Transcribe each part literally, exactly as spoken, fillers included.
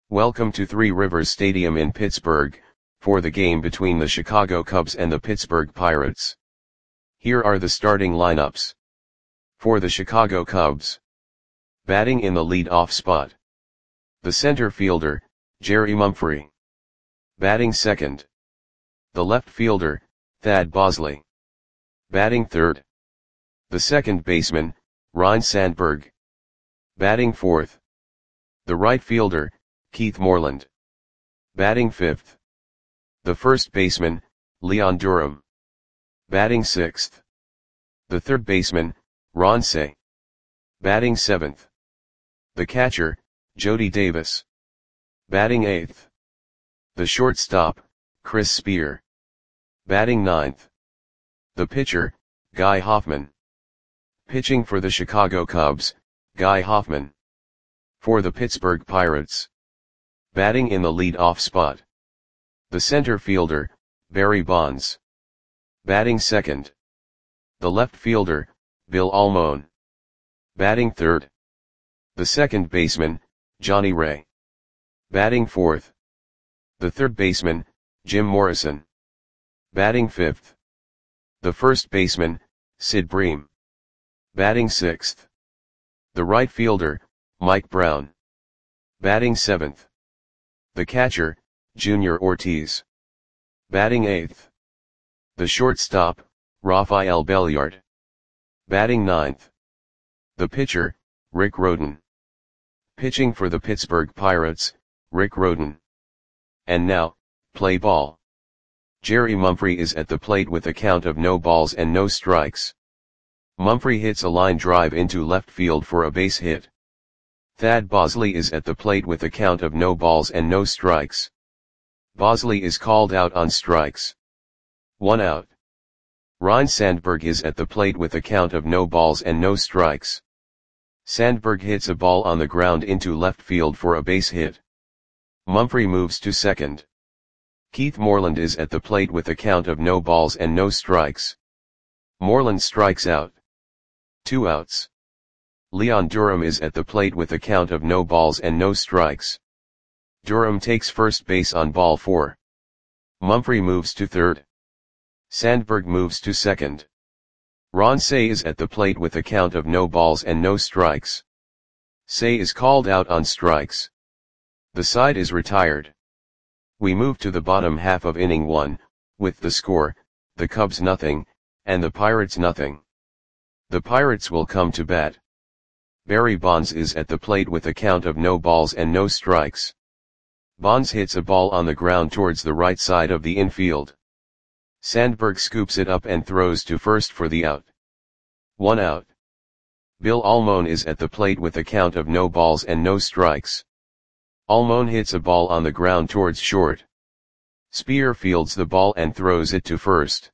Welcome to Three Rivers Stadium in Pittsburgh, for the game between the Chicago Cubs and the Pittsburgh Pirates. Here are the starting lineups. For the Chicago Cubs. Batting in the lead-off spot. The center fielder, Jerry Mumphrey. Batting second. The left fielder, Thad Bosley. Batting third. The second baseman, Ryne Sandberg. Batting fourth. The right fielder, Keith Moreland. Batting fifth. The first baseman, Leon Durham. Batting sixth. The third baseman, Ron Cey. Batting seventh. The catcher, Jody Davis. Batting eighth. The shortstop, Chris Spear. Batting ninth. The pitcher, Guy Hoffman. Pitching for the Chicago Cubs, Guy Hoffman. For the Pittsburgh Pirates. Batting in the lead-off spot. The center fielder, Barry Bonds. Batting second. The left fielder, Bill Almon. Batting third. The second baseman, Johnny Ray. Batting fourth. The third baseman, Jim Morrison. Batting fifth. The first baseman, Sid Bream. Batting sixth. The right fielder, Mike Brown. Batting seventh. The catcher, Junior Ortiz. Batting eighth. The shortstop, Rafael Belliard. Batting ninth. The pitcher, Rick Rhoden. Pitching for the Pittsburgh Pirates, Rick Rhoden. And now, play ball. Jerry Mumphrey is at the plate with a count of no balls and no strikes. Mumphrey hits a line drive into left field for a base hit. Thad Bosley is at the plate with a count of no balls and no strikes. Bosley is called out on strikes. One out. Ryne Sandberg is at the plate with a count of no balls and no strikes. Sandberg hits a ball on the ground into left field for a base hit. Mumphrey moves to second. Keith Moreland is at the plate with a count of no balls and no strikes. Moreland strikes out. Two outs. Leon Durham is at the plate with a count of no balls and no strikes. Durham takes first base on ball four. Mumphrey moves to third. Sandberg moves to second. Ron Cey is at the plate with a count of no balls and no strikes. Cey is called out on strikes. The side is retired. We move to the bottom half of inning one, with the score, the Cubs nothing, and the Pirates nothing. The Pirates will come to bat. Barry Bonds is at the plate with a count of no balls and no strikes. Bonds hits a ball on the ground towards the right side of the infield. Sandberg scoops it up and throws to first for the out. One out. Bill Almon is at the plate with a count of no balls and no strikes. Almon hits a ball on the ground towards short. Spear fields the ball and throws it to first.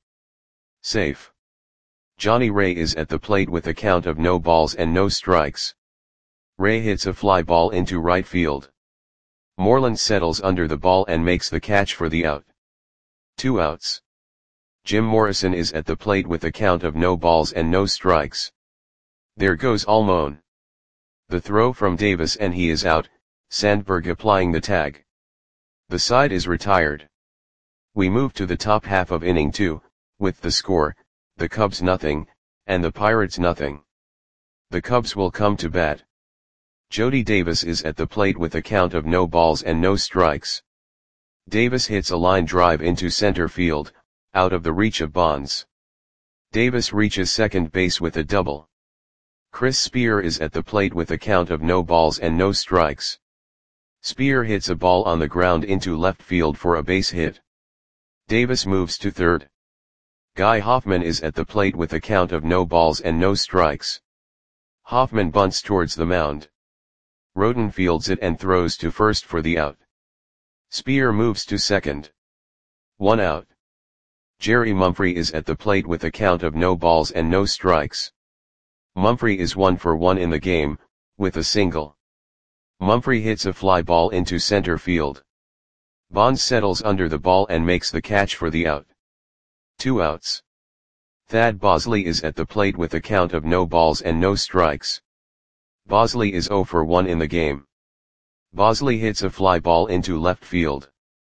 Safe. Johnny Ray is at the plate with a count of no balls and no strikes. Ray hits a fly ball into right field. Moreland settles under the ball and makes the catch for the out. Two outs. Jim Morrison is at the plate with a count of no balls and no strikes. There goes Almon. The throw from Davis and he is out, Sandberg applying the tag. The side is retired. We move to the top half of inning two, with the score, the Cubs nothing, and the Pirates nothing. The Cubs will come to bat. Jody Davis is at the plate with a count of no balls and no strikes. Davis hits a line drive into center field, out of the reach of Bonds. Davis reaches second base with a double. Chris Spear is at the plate with a count of no balls and no strikes. Spear hits a ball on the ground into left field for a base hit. Davis moves to third. Guy Hoffman is at the plate with a count of no balls and no strikes. Hoffman bunts towards the mound. Rhoden fields it and throws to first for the out. Spear moves to second. One out. Jerry Mumphrey is at the plate with a count of no balls and no strikes. Mumphrey is one for one in the game, with a single. Mumphrey hits a fly ball into center field. Bonds settles under the ball and makes the catch for the out. Two outs. Thad Bosley is at the plate with a count of no balls and no strikes. Bosley is zero for one in the game. Bosley hits a fly ball into left field.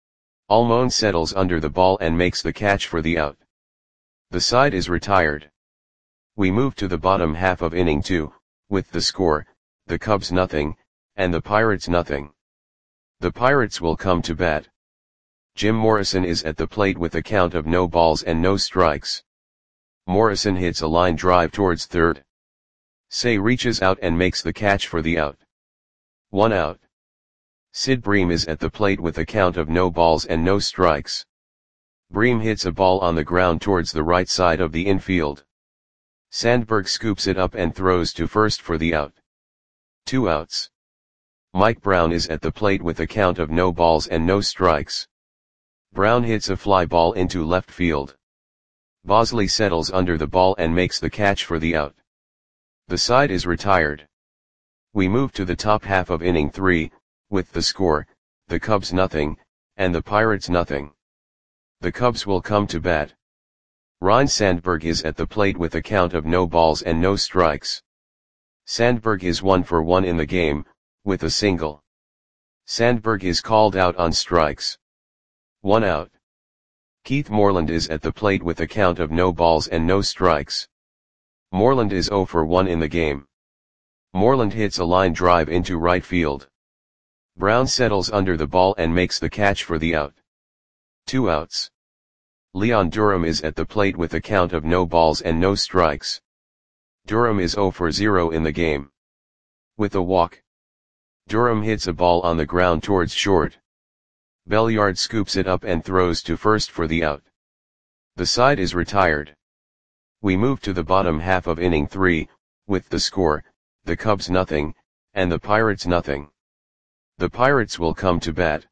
Almon settles under the ball and makes the catch for the out. The side is retired. We move to the bottom half of inning two, with the score, the Cubs nothing, and the Pirates nothing. The Pirates will come to bat. Jim Morrison is at the plate with a count of no balls and no strikes. Morrison hits a line drive towards third. Say reaches out and makes the catch for the out. One out. Sid Bream is at the plate with a count of no balls and no strikes. Bream hits a ball on the ground towards the right side of the infield. Sandberg scoops it up and throws to first for the out. Two outs. Mike Brown is at the plate with a count of no balls and no strikes. Brown hits a fly ball into left field. Bosley settles under the ball and makes the catch for the out. The side is retired. We move to the top half of inning three, with the score, the Cubs nothing, and the Pirates nothing. The Cubs will come to bat. Ryne Sandberg is at the plate with a count of no balls and no strikes. Sandberg is one for one in the game, with a single. Sandberg is called out on strikes. One out. Keith Moreland is at the plate with a count of no balls and no strikes. Moreland is zero for one in the game. Moreland hits a line drive into right field. Brown settles under the ball and makes the catch for the out. Two outs. Leon Durham is at the plate with a count of no balls and no strikes. Durham is zero for zero in the game. With a walk. Durham hits a ball on the ground towards short. Belliard scoops it up and throws to first for the out. The side is retired. We move to the bottom half of inning three, with the score, the Cubs nothing, and the Pirates nothing. The Pirates will come to bat.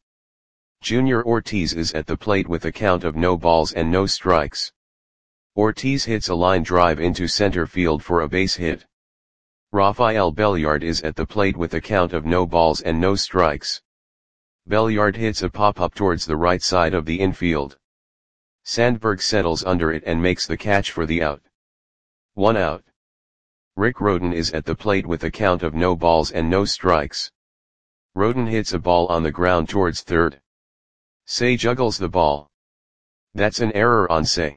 Junior Ortiz is at the plate with a count of no balls and no strikes. Ortiz hits a line drive into center field for a base hit. Rafael Belliard is at the plate with a count of no balls and no strikes. Belliard hits a pop-up towards the right side of the infield. Sandberg settles under it and makes the catch for the out. One out. Rick Rhoden is at the plate with a count of no balls and no strikes. Rhoden hits a ball on the ground towards third. Say juggles the ball. That's an error on Say.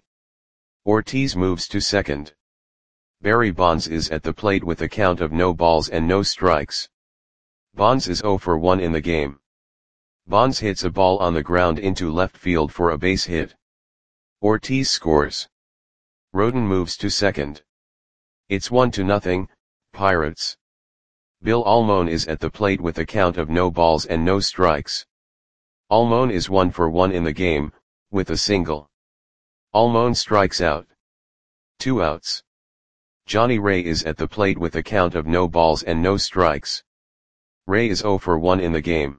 Ortiz moves to second. Barry Bonds is at the plate with a count of no balls and no strikes. Bonds is zero for one in the game. Bonds hits a ball on the ground into left field for a base hit. Ortiz scores. Rhoden moves to second. It's one to nothing, Pirates. Bill Almon is at the plate with a count of no balls and no strikes. Almon is one for one in the game, with a single. Almon strikes out. Two outs. Johnny Ray is at the plate with a count of no balls and no strikes. Ray is zero for one in the game.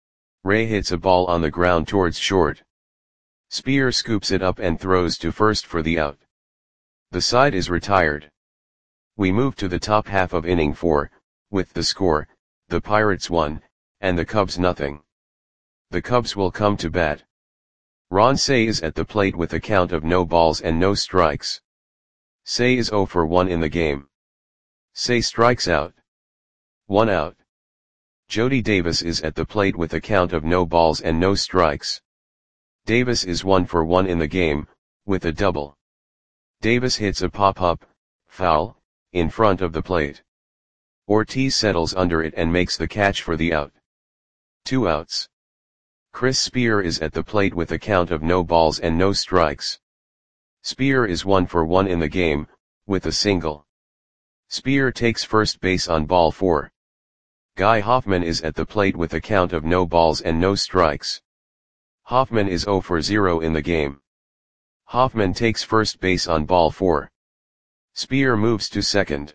Ray hits a ball on the ground towards short. Spear scoops it up and throws to first for the out. The side is retired. We move to the top half of inning four, with the score, the Pirates one, and the Cubs nothing. The Cubs will come to bat. Ron Cey is at the plate with a count of no balls and no strikes. Cey is zero for one in the game. Cey strikes out. One out. Jody Davis is at the plate with a count of no balls and no strikes. Davis is one for one in the game, with a double. Davis hits a pop-up, foul, in front of the plate. Ortiz settles under it and makes the catch for the out. Two outs. Chris Spear is at the plate with a count of no balls and no strikes. Spear is one for one in the game, with a single. Spear takes first base on ball four. Guy Hoffman is at the plate with a count of no balls and no strikes. Hoffman is zero for zero in the game. Hoffman takes first base on ball four. Spear moves to second.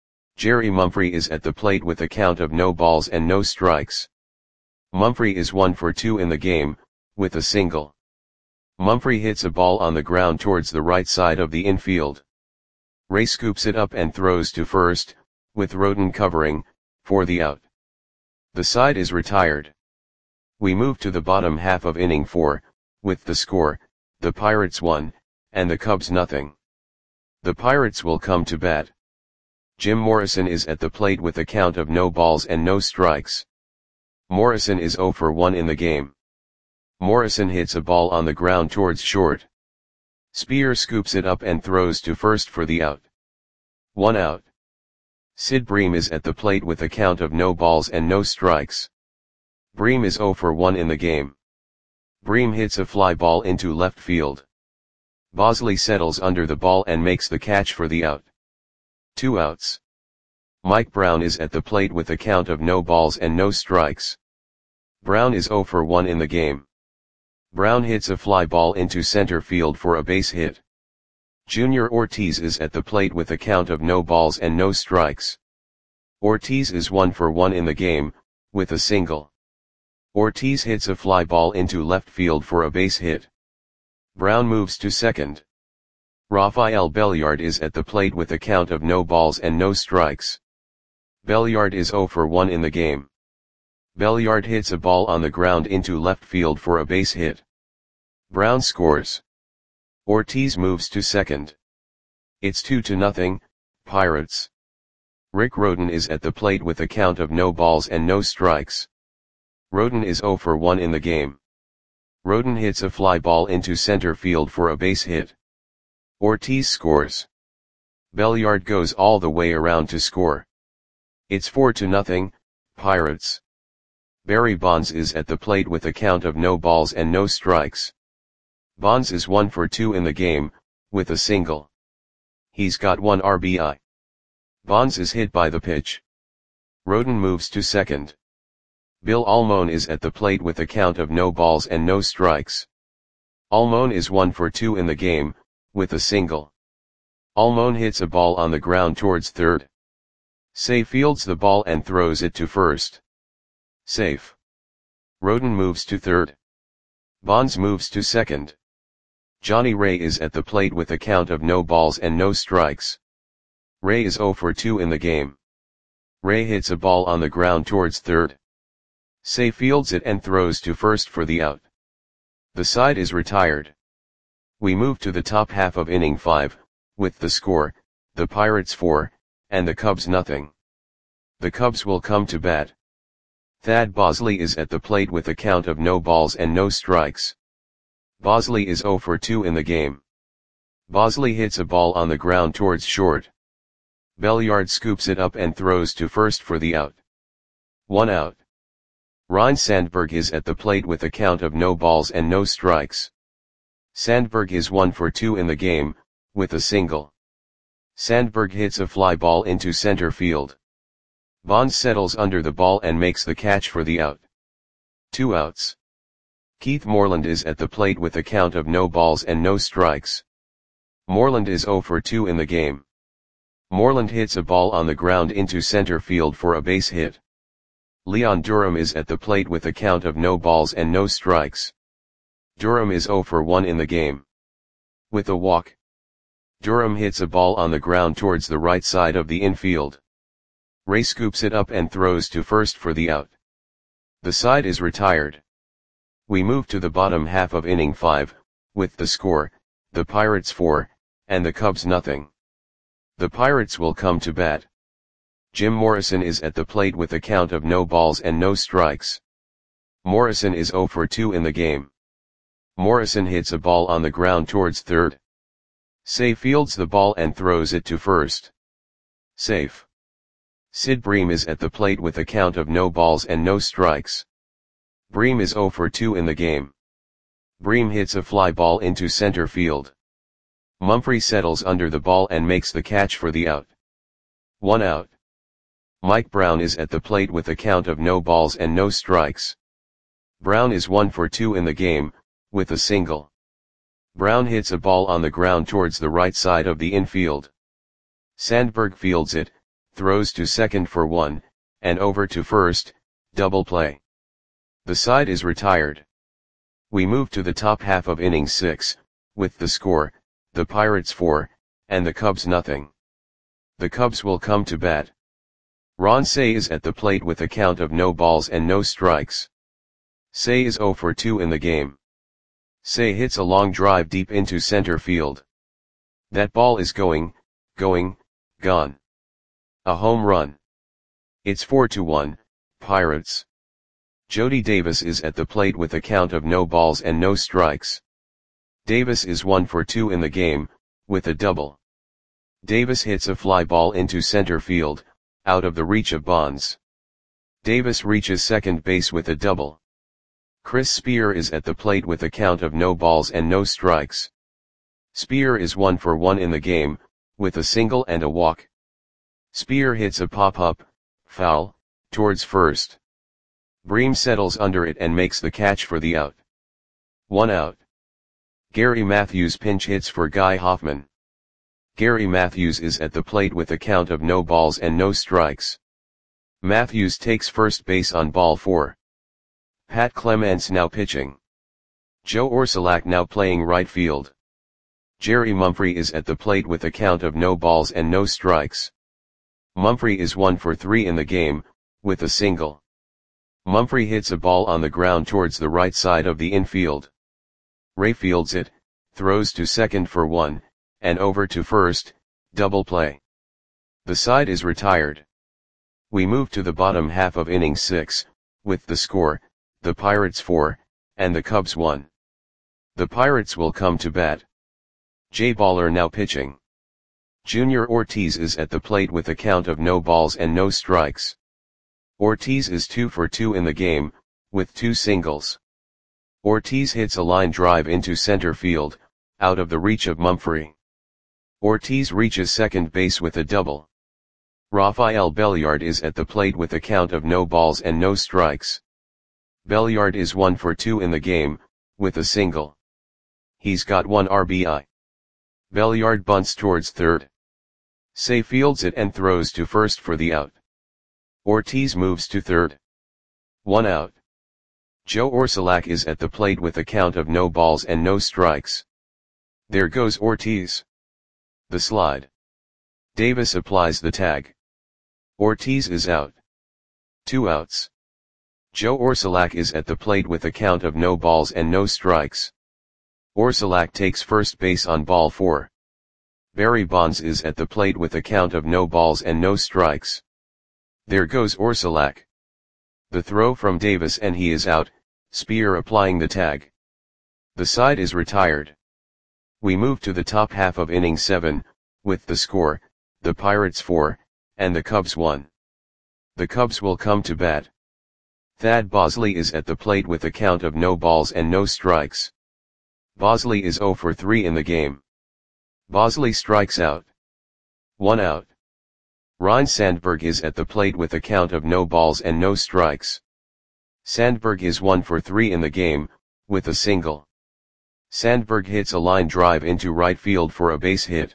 Jerry Mumphrey is at the plate with a count of no balls and no strikes. Mumphrey is one for two in the game, with a single. Mumphrey hits a ball on the ground towards the right side of the infield. Ray scoops it up and throws to first, with Rhoden covering, for the out. The side is retired. We move to the bottom half of inning four, with the score, the Pirates one, and the Cubs nothing. The Pirates will come to bat. Jim Morrison is at the plate with a count of no balls and no strikes. Morrison is zero for one in the game. Morrison hits a ball on the ground towards short. Spear scoops it up and throws to first for the out. One out. Sid Bream is at the plate with a count of no balls and no strikes. Bream is zero for one in the game. Bream hits a fly ball into left field. Bosley settles under the ball and makes the catch for the out. Two outs. Mike Brown is at the plate with a count of no balls and no strikes. Brown is zero for one in the game. Brown hits a fly ball into center field for a base hit. Junior Ortiz is at the plate with a count of no balls and no strikes. Ortiz is one for one in the game, with a single. Ortiz hits a fly ball into left field for a base hit. Brown moves to second. Rafael Belliard is at the plate with a count of no balls and no strikes. Belliard is zero for one in the game. Belliard hits a ball on the ground into left field for a base hit. Brown scores. Ortiz moves to second. It's two to nothing, Pirates. Rick Rhoden is at the plate with a count of no balls and no strikes. Rhoden is zero for one in the game. Rhoden hits a fly ball into center field for a base hit. Ortiz scores. Belliard goes all the way around to score. It's four to nothing, Pirates. Barry Bonds is at the plate with a count of no balls and no strikes. Bonds is one for two in the game, with a single. He's got one R B I. Bonds is hit by the pitch. Rhoden moves to second. Bill Almon is at the plate with a count of no balls and no strikes. Almon is one for two in the game, with a single. Almon hits a ball on the ground towards third. Say fields the ball and throws it to first. Safe. Rhoden moves to third. Bonds moves to second. Johnny Ray is at the plate with a count of no balls and no strikes. Ray is zero for two in the game. Ray hits a ball on the ground towards third. Say fields it and throws to first for the out. The side is retired. We move to the top half of inning five, with the score, the Pirates four, and the Cubs nothing. The Cubs will come to bat. Thad Bosley is at the plate with a count of no balls and no strikes. Bosley is zero for two in the game. Bosley hits a ball on the ground towards short. Belliard scoops it up and throws to first for the out. One out. Ryne Sandberg is at the plate with a count of no balls and no strikes. Sandberg is one for two in the game, with a single. Sandberg hits a fly ball into center field. Bonds settles under the ball and makes the catch for the out. Two outs. Keith Moreland is at the plate with a count of no balls and no strikes. Moreland is zero for two in the game. Moreland hits a ball on the ground into center field for a base hit. Leon Durham is at the plate with a count of no balls and no strikes. Durham is zero for one in the game. With a walk. Durham hits a ball on the ground towards the right side of the infield. Ray scoops it up and throws to first for the out. The side is retired. We move to the bottom half of inning five, with the score, the Pirates four, and the Cubs nothing. The Pirates will come to bat. Jim Morrison is at the plate with a count of no balls and no strikes. Morrison is zero for two in the game. Morrison hits a ball on the ground towards third. Say fields the ball and throws it to first. Safe. Sid Bream is at the plate with a count of no balls and no strikes. Bream is zero for two in the game. Bream hits a fly ball into center field. Mumphrey settles under the ball and makes the catch for the out. One out. Mike Brown is at the plate with a count of no balls and no strikes. Brown is one for two in the game, with a single. Brown hits a ball on the ground towards the right side of the infield. Sandberg fields it, throws to second for one, and over to first, double play. The side is retired. We move to the top half of inning six, with the score, the Pirates four, and the Cubs nothing. The Cubs will come to bat. Ron Cey is at the plate with a count of no balls and no strikes. Cey is zero for two in the game. Cey hits a long drive deep into center field. That ball is going, going, gone. A home run. It's four to one, Pirates. Jody Davis is at the plate with a count of no balls and no strikes. Davis is one for two in the game, with a double. Davis hits a fly ball into center field, out of the reach of Bonds. Davis reaches second base with a double. Chris Spear is at the plate with a count of no balls and no strikes. Spear is one for one in the game, with a single and a walk. Spear hits a pop-up, foul, towards first. Bream settles under it and makes the catch for the out. One out. Gary Matthews pinch hits for Guy Hoffman. Gary Matthews is at the plate with a count of no balls and no strikes. Matthews takes first base on ball four. Pat Clements now pitching. Joe Orsulak now playing right field. Jerry Mumphrey is at the plate with a count of no balls and no strikes. Mumphrey is one for three in the game, with a single. Mumphrey hits a ball on the ground towards the right side of the infield. Ray fields it, throws to second for one, and over to first, double play. The side is retired. We move to the bottom half of inning six, with the score, the Pirates four, and the Cubs one. The Pirates will come to bat. Jay Baller now pitching. Junior Ortiz is at the plate with a count of no balls and no strikes. Ortiz is two for two in the game, with two singles. Ortiz hits a line drive into center field, out of the reach of Mumphrey. Ortiz reaches second base with a double. Rafael Belliard is at the plate with a count of no balls and no strikes. Belliard is one for two in the game, with a single. He's got one R B I. Belliard bunts towards third. Say fields it and throws to first for the out. Ortiz moves to third. One out. Joe Orsulak is at the plate with a count of no balls and no strikes. There goes Ortiz. The slide. Davis applies the tag. Ortiz is out. Two outs. Joe Orsulak is at the plate with a count of no balls and no strikes. Orsulak takes first base on ball four. Barry Bonds is at the plate with a count of no balls and no strikes. There goes Orsulak. The throw from Davis and he is out, Spear applying the tag. The side is retired. We move to the top half of inning seven, with the score, the Pirates four, and the Cubs one. The Cubs will come to bat. Thad Bosley is at the plate with a count of no balls and no strikes. Bosley is zero for three in the game. Bosley strikes out. One out. Ryne Sandberg is at the plate with a count of no balls and no strikes. Sandberg is one for three in the game, with a single. Sandberg hits a line drive into right field for a base hit.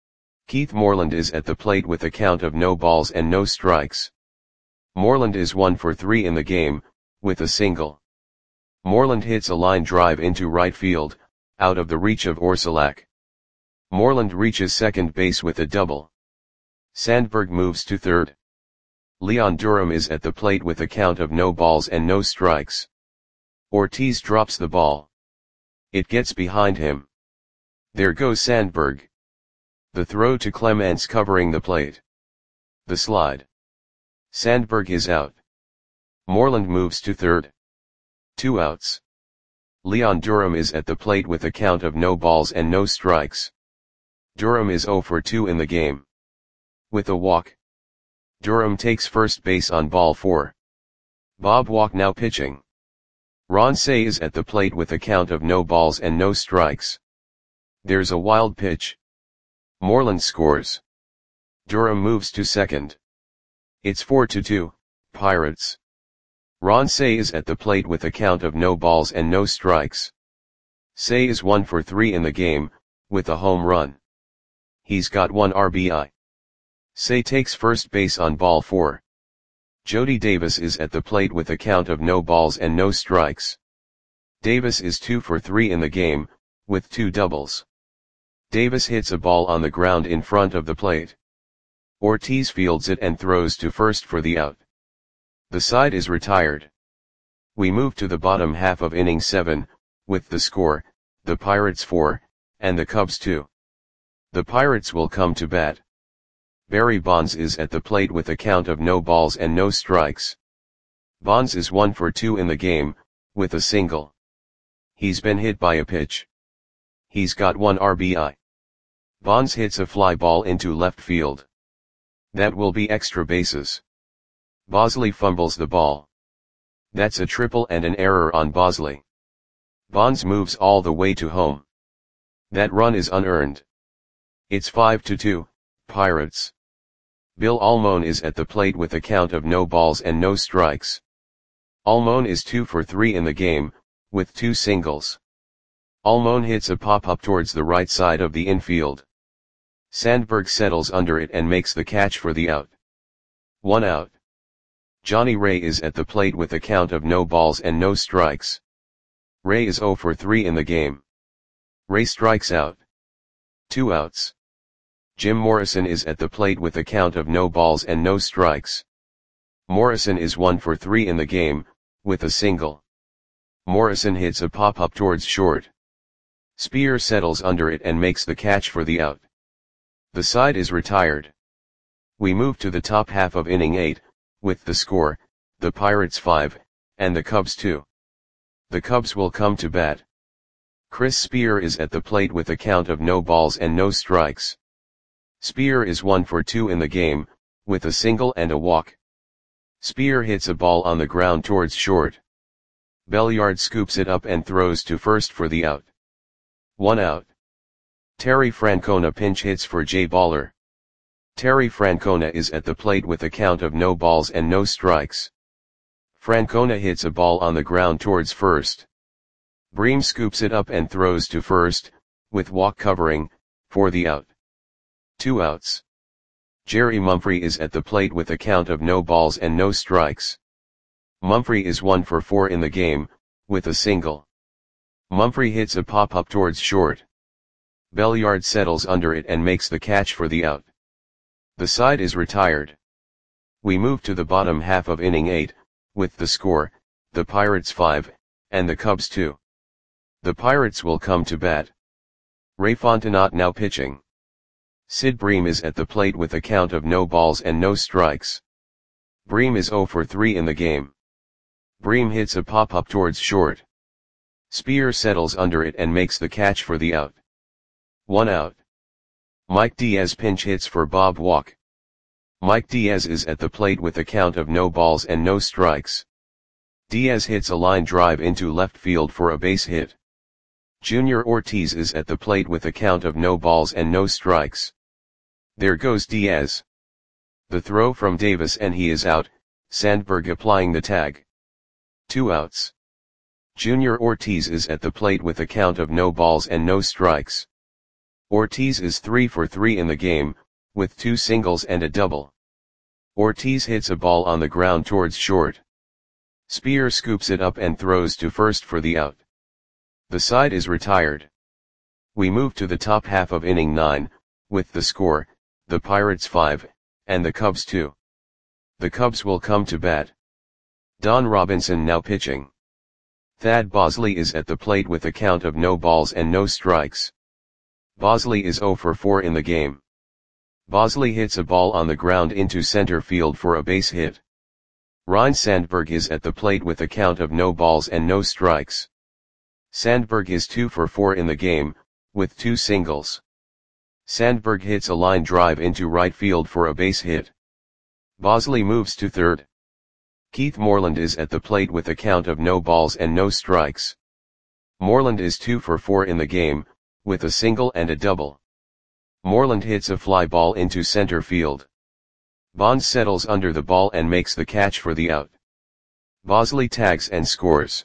Keith Moreland is at the plate with a count of no balls and no strikes. Moreland is one for three in the game, with a single. Moreland hits a line drive into right field, out of the reach of Orsulak. Moreland reaches second base with a double. Sandberg moves to third. Leon Durham is at the plate with a count of no balls and no strikes. Ortiz drops the ball. It gets behind him. There goes Sandberg. The throw to Clements covering the plate. The slide. Sandberg is out. Moreland moves to third. Two outs. Leon Durham is at the plate with a count of no balls and no strikes. Durham is zero for two in the game. With a walk. Durham takes first base on ball four. Bob Walk now pitching. Ron Cey is at the plate with a count of no balls and no strikes. There's a wild pitch. Moreland scores. Durham moves to second. It's four to two, Pirates. Ron Cey is at the plate with a count of no balls and no strikes. Cey is one for three in the game, with a home run. He's got one R B I. Cey takes first base on ball four. Jody Davis is at the plate with a count of no balls and no strikes. Davis is two for three in the game, with two doubles. Davis hits a ball on the ground in front of the plate. Ortiz fields it and throws to first for the out. The side is retired. We move to the bottom half of inning seven, with the score, the Pirates four, and the Cubs two. The Pirates will come to bat. Barry Bonds is at the plate with a count of no balls and no strikes. Bonds is one for two in the game, with a single. He's been hit by a pitch. He's got one R B I. Bonds hits a fly ball into left field. That will be extra bases. Bosley fumbles the ball. That's a triple and an error on Bosley. Bonds moves all the way to home. That run is unearned. It's five to two, Pirates. Bill Almon is at the plate with a count of no balls and no strikes. Almon is two for three in the game, with two singles. Almon hits a pop-up towards the right side of the infield. Sandberg settles under it and makes the catch for the out. One out. Johnny Ray is at the plate with a count of no balls and no strikes. Ray is zero for three in the game. Ray strikes out. Two outs. Jim Morrison is at the plate with a count of no balls and no strikes. Morrison is one for three in the game, with a single. Morrison hits a pop-up towards short. Spear settles under it and makes the catch for the out. The side is retired. We move to the top half of inning eight, with the score, the Pirates five, and the Cubs two. The Cubs will come to bat. Chris Spear is at the plate with a count of no balls and no strikes. Spear is one for two in the game, with a single and a walk. Spear hits a ball on the ground towards short. Belliard scoops it up and throws to first for the out. One out. Terry Francona pinch hits for Jay Baller. Terry Francona is at the plate with a count of no balls and no strikes. Francona hits a ball on the ground towards first. Bream scoops it up and throws to first, with walk covering, for the out. Two outs. Jerry Mumphrey is at the plate with a count of no balls and no strikes. Mumphrey is one for four in the game, with a single. Mumphrey hits a pop-up towards short. Belliard settles under it and makes the catch for the out. The side is retired. We move to the bottom half of inning eight, with the score, the Pirates five, and the Cubs two. The Pirates will come to bat. Ray Fontenot now pitching. Sid Bream is at the plate with a count of no balls and no strikes. Bream is zero for three in the game. Bream hits a pop-up towards short. Spear settles under it and makes the catch for the out. One out. Mike Diaz pinch hits for Bob Walk. Mike Diaz is at the plate with a count of no balls and no strikes. Diaz hits a line drive into left field for a base hit. Junior Ortiz is at the plate with a count of no balls and no strikes. There goes Diaz. The throw from Davis and he is out, Sandberg applying the tag. Two outs. Junior Ortiz is at the plate with a count of no balls and no strikes. Ortiz is three for three in the game, with two singles and a double. Ortiz hits a ball on the ground towards short. Spear scoops it up and throws to first for the out. The side is retired. We move to the top half of inning nine, with the score, the Pirates five, and the Cubs two. The Cubs will come to bat. Don Robinson now pitching. Thad Bosley is at the plate with a count of no balls and no strikes. Bosley is zero for four in the game. Bosley hits a ball on the ground into center field for a base hit. Ryne Sandberg is at the plate with a count of no balls and no strikes. Sandberg is two for four in the game, with two singles. Sandberg hits a line drive into right field for a base hit. Bosley moves to third. Keith Moreland is at the plate with a count of no balls and no strikes. Moreland is two for four in the game, with a single and a double. Moreland hits a fly ball into center field. Bonds settles under the ball and makes the catch for the out. Bosley tags and scores.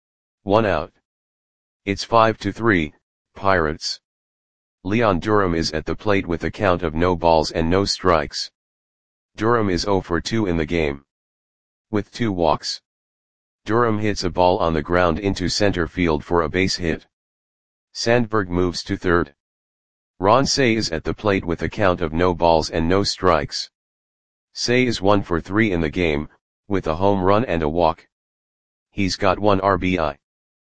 One out. It's five to three, Pirates. Leon Durham is at the plate with a count of no balls and no strikes. Durham is zero for two in the game. With two walks. Durham hits a ball on the ground into center field for a base hit. Sandberg moves to third. Ron Cey is at the plate with a count of no balls and no strikes. Cey is one for three in the game, with a home run and a walk. He's got one R B I.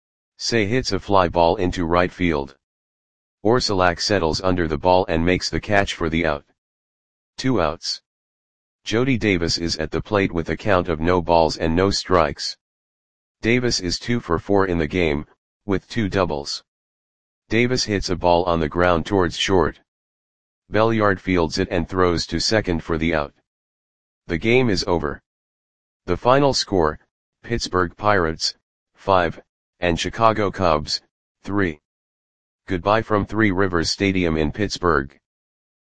Cey hits a fly ball into right field. Orsulak settles under the ball and makes the catch for the out. Two outs. Jody Davis is at the plate with a count of no balls and no strikes. Davis is two for four in the game, with two doubles. Davis hits a ball on the ground towards short. Belliard fields it and throws to second for the out. The game is over. The final score, Pittsburgh Pirates, five, and Chicago Cubs, three. Goodbye from Three Rivers Stadium in Pittsburgh.